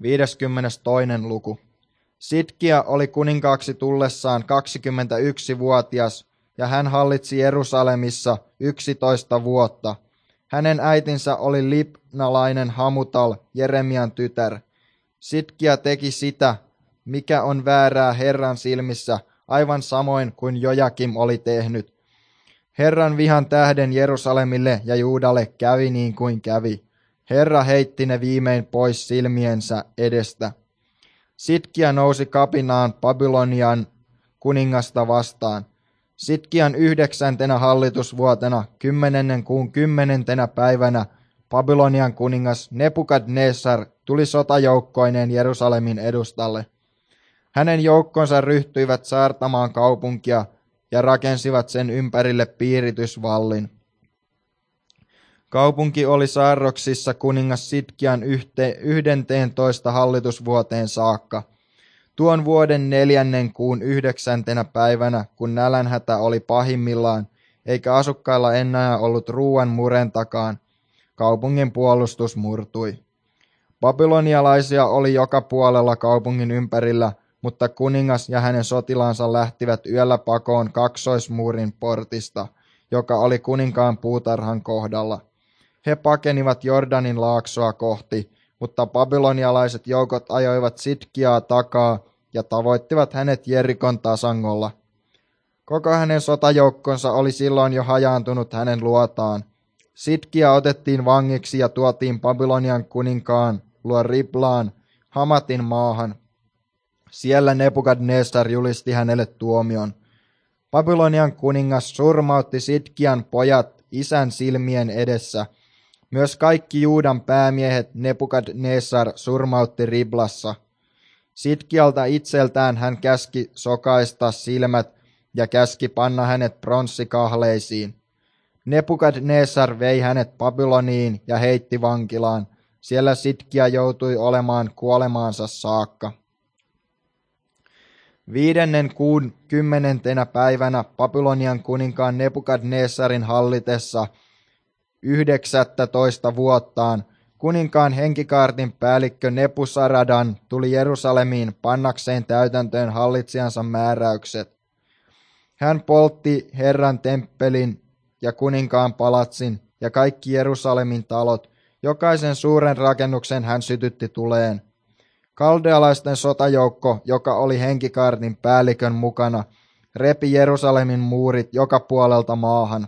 52. luku. Sidkia oli kuninkaaksi tullessaan 21-vuotias, ja hän hallitsi Jerusalemissa 11 vuotta. Hänen äitinsä oli libnalainen Hamutal, Jeremian tytär. Sidkia teki sitä, mikä on väärää Herran silmissä, aivan samoin kuin Jojakim oli tehnyt. Herran vihan tähden Jerusalemille ja Juudalle kävi niin kuin kävi. Herra heitti ne viimein pois silmiensä edestä. Sidkia nousi kapinaan Babylonian kuningasta vastaan. Sidkian 9. hallitusvuotena 10. kuun 10. päivänä Babylonian kuningas Nebukadnessar tuli sotajoukkoineen Jerusalemin edustalle. Hänen joukkonsa ryhtyivät saartamaan kaupunkia ja rakensivat sen ympärille piiritysvallin. Kaupunki oli saarroksissa kuningas Sidkian 11. hallitusvuoteen saakka. Tuon vuoden 4. kuun 9. päivänä, kun nälänhätä oli pahimmillaan, eikä asukkailla enää ollut ruuan murentakaan, kaupungin puolustus murtui. Babylonialaisia oli joka puolella kaupungin ympärillä, mutta kuningas ja hänen sotilaansa lähtivät yöllä pakoon kaksoismuurin portista, joka oli kuninkaan puutarhan kohdalla. He pakenivat Jordanin laaksoa kohti, mutta babylonialaiset joukot ajoivat Sidkiaa takaa ja tavoittivat hänet Jerikon tasangolla. Koko hänen sotajoukkonsa oli silloin jo hajaantunut hänen luotaan. Sidkia otettiin vangiksi ja tuotiin Babylonian kuninkaan luo Riblaan, Hamatin maahan. Siellä Nebukadnessar julisti hänelle tuomion. Babylonian kuningas surmautti Sidkian pojat isän silmien edessä. Myös kaikki Juudan päämiehet Nebukadnessar surmautti Riblassa. Sidkialta itseltään hän käski sokaista silmät ja käski panna hänet pronssikahleisiin. Nebukadnessar vei hänet Babyloniin ja heitti vankilaan. Siellä Sidkia joutui olemaan kuolemaansa saakka. 5. kuun 10. päivänä Babylonian kuninkaan Nebukadnessarin hallitessa 19 vuottaan kuninkaan henkikaartin päällikkö Nebusaradan tuli Jerusalemiin pannakseen täytäntöön hallitsijansa määräykset. Hän poltti Herran temppelin ja kuninkaan palatsin ja kaikki Jerusalemin talot, jokaisen suuren rakennuksen hän sytytti tuleen. Kaldealaisten sotajoukko, joka oli henkikaartin päällikön mukana, repi Jerusalemin muurit joka puolelta maahan.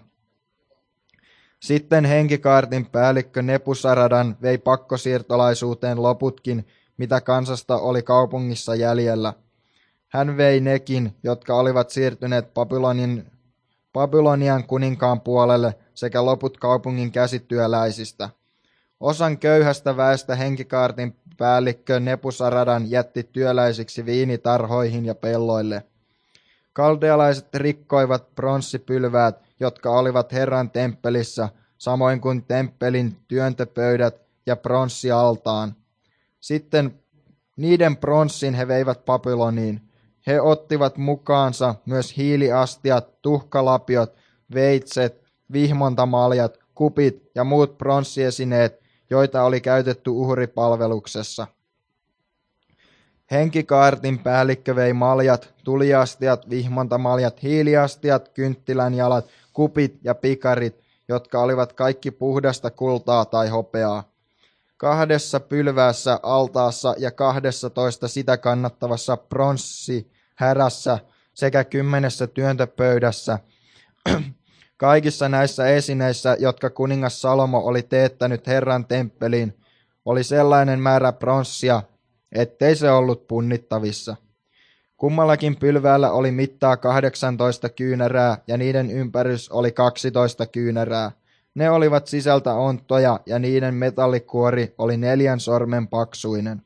Sitten henkikaartin päällikkö Nebusaradan vei pakkosiirtolaisuuteen loputkin, mitä kansasta oli kaupungissa jäljellä. Hän vei nekin, jotka olivat siirtyneet Babylonian kuninkaan puolelle, sekä loput kaupungin käsityöläisistä. Osan köyhästä väestä henkikaartin päällikkö Nebusaradan jätti työläisiksi viinitarhoihin ja pelloille. Kaldealaiset rikkoivat pronssipylväät, jotka olivat Herran temppelissä, samoin kuin temppelin työntöpöydät ja pronssialtaan. Sitten niiden pronssin he veivät Babyloniin. He ottivat mukaansa myös hiiliastiat, tuhkalapiot, veitset, vihmontamaljat, kupit ja muut pronssiesineet, joita oli käytetty uhripalveluksessa. Henkikaartin päällikkö vei maljat, tuliastiat, vihmontamaljat, hiiliastiat, kynttilänjalat, kupit ja pikarit, jotka olivat kaikki puhdasta kultaa tai hopeaa. 2 pylväässä altaassa ja 12 sitä kannattavassa pronssihärässä sekä 10 työntöpöydässä. Kaikissa näissä esineissä, jotka kuningas Salomo oli teettänyt Herran temppeliin, oli sellainen määrä pronssia, ettei se ollut punnittavissa. Kummallakin pylväällä oli mittaa 18 kyynärää ja niiden ympärys oli 12 kyynärää. Ne olivat sisältä onttoja ja niiden metallikuori oli 4 sormen paksuinen.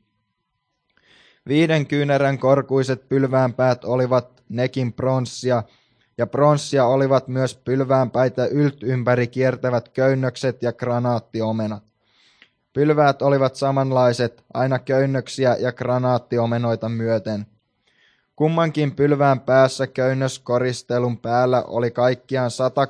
5 kyynärän korkuiset pylväänpäät olivat nekin pronssia, ja pronssia olivat myös pylväänpäitä ympäri kiertävät köynnökset ja granaattiomenat. Pylväät olivat samanlaiset, aina köynnöksiä ja granaattiomenoita myöten. Kummankin pylvään päässä köynnöskoristelun päällä oli kaikkiaan 100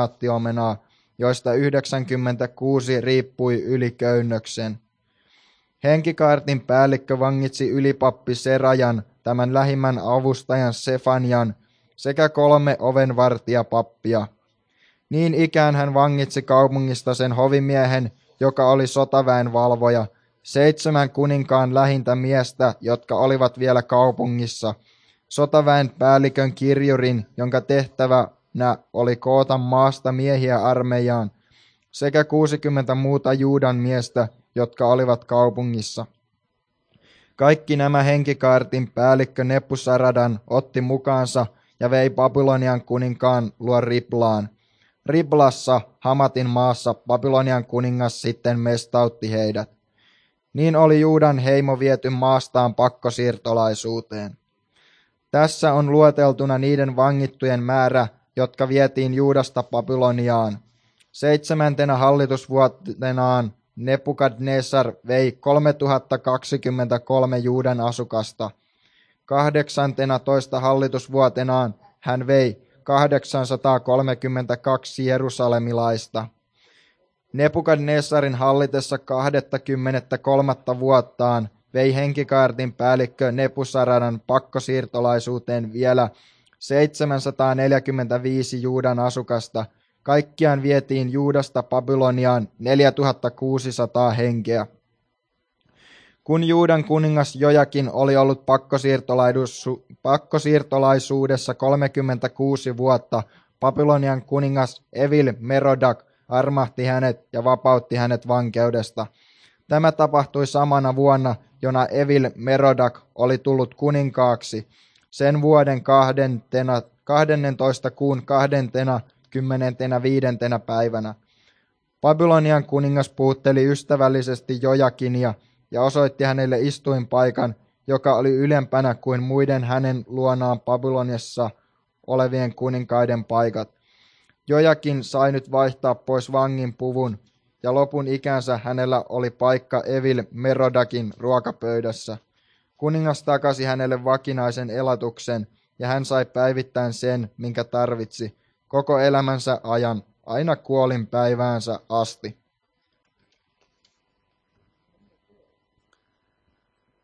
granaattiomenaa, joista 96 riippui yli köynnöksen. Henkikaartin päällikkö vangitsi ylipappi Serajan, tämän lähimmän avustajan Sefanian sekä 3 ovenvartijapappia. Niin ikään hän vangitsi kaupungista sen hovimiehen, joka oli sotaväen valvoja, 7 kuninkaan lähintä miestä, jotka olivat vielä kaupungissa, sotaväen päällikön kirjurin, jonka tehtävänä oli koota maasta miehiä armeijaan, sekä 60 muuta Juudan miestä, jotka olivat kaupungissa. Kaikki nämä henkikaartin päällikkö Nebusaradan otti mukaansa ja vei Babylonian kuninkaan luo Riblaan. Riblassa, Hamatin maassa, Babylonian kuningas sitten mestautti heidät. Niin oli Juudan heimo viety maastaan pakkosiirtolaisuuteen. Tässä on lueteltuna niiden vangittujen määrä, jotka vietiin Juudasta Babyloniaan. 7. hallitusvuotenaan Nebukadnessar vei 3023 Juudan asukasta. 18. hallitusvuotenaan hän vei 832 jerusalemilaista. Nebukadnessarin hallitessa 23. vuottaan vei henkikaartin päällikkö Nebusaradan pakkosiirtolaisuuteen vielä 745 Juudan asukasta. Kaikkiaan vietiin Juudasta Babyloniaan 4600 henkeä. Kun Juudan kuningas Jojakin oli ollut pakkosiirtolaisuudessa 36 vuotta, Babylonian kuningas Evil Merodak armahti hänet ja vapautti hänet vankeudesta. Tämä tapahtui samana vuonna, jona Evil Merodak oli tullut kuninkaaksi, sen vuoden 12. kuun 25. päivänä. Babylonian kuningas puhutteli ystävällisesti Jojakinia ja osoitti hänelle istuinpaikan, joka oli ylempänä kuin muiden hänen luonaan Babyloniassa olevien kuninkaiden paikat. Jojakin sai nyt vaihtaa pois vangin puvun, ja lopun ikänsä hänellä oli paikka Evil Merodakin ruokapöydässä. Kuningas takasi hänelle vakinaisen elatuksen, ja hän sai päivittäin sen, minkä tarvitsi, koko elämänsä ajan, aina kuolinpäiväänsä asti.